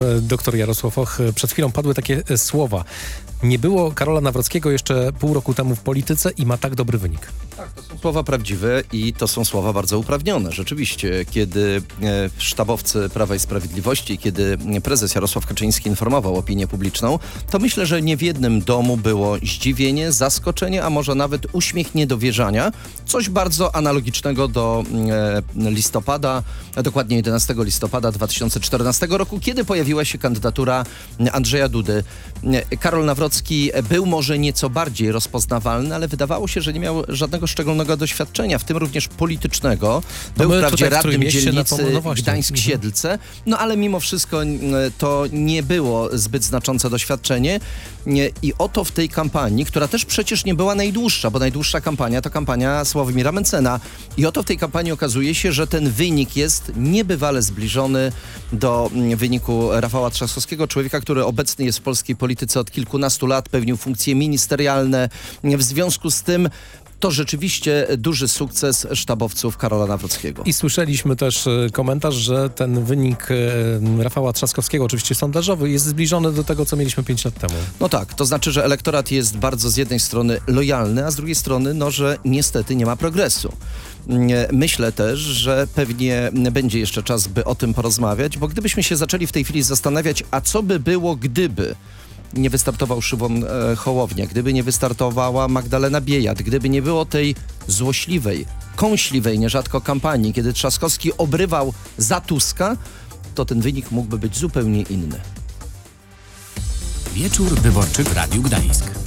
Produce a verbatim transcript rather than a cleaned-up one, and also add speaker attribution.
Speaker 1: Doktor Jarosław Och, przed chwilą padły takie słowa. Nie było Karola Nawrockiego jeszcze pół roku temu w polityce i ma tak dobry wynik.
Speaker 2: Tak, to są słowa prawdziwe i to są słowa bardzo uprawnione. Rzeczywiście, kiedy e, sztabowcy Prawa i Sprawiedliwości, kiedy prezes Jarosław Kaczyński informował opinię publiczną, to myślę, że nie w jednym domu było zdziwienie, zaskoczenie, a może nawet uśmiech niedowierzania. Coś bardzo analogicznego do e, listopada, a dokładnie jedenastego listopada dwa tysiące czternastego roku, kiedy pojawiła się kandydatura Andrzeja Dudy. Karol Nawrocki był może nieco bardziej rozpoznawalny, ale wydawało się, że nie miał żadnego szczególnego doświadczenia, w tym również politycznego. Był
Speaker 1: no
Speaker 2: wprawdzie radnym dzielnicy
Speaker 1: no
Speaker 2: Gdańsk-Siedlce, no ale mimo wszystko to nie było zbyt znaczące doświadczenie. I oto w tej kampanii, która też przecież nie była najdłuższa, bo najdłuższa kampania to kampania Sławomira Mencena. I oto w tej kampanii okazuje się, że ten wynik jest niebywale zbliżony do wyniku Rafała Trzaskowskiego, człowieka, który obecny jest w polskiej polityce od kilkunastu lat, pełnił funkcje ministerialne. W związku z tym to rzeczywiście duży sukces sztabowców Karola Nawrockiego.
Speaker 1: I słyszeliśmy też komentarz, że ten wynik Rafała Trzaskowskiego, oczywiście sondażowy, jest zbliżony do tego, co mieliśmy pięć lat temu.
Speaker 2: No tak, to znaczy, że elektorat jest bardzo z jednej strony lojalny, a z drugiej strony, no, że niestety nie ma progresu. Myślę też, że pewnie będzie jeszcze czas, by o tym porozmawiać, bo gdybyśmy się zaczęli w tej chwili zastanawiać, a co by było, gdyby nie wystartował Szymon e, Hołownia, gdyby nie wystartowała Magdalena Biejat, gdyby nie było tej złośliwej, kąśliwej nierzadko kampanii, kiedy Trzaskowski obrywał za Tuska, to ten wynik mógłby być zupełnie inny.
Speaker 3: Wieczór wyborczy w Radiu Gdańsk.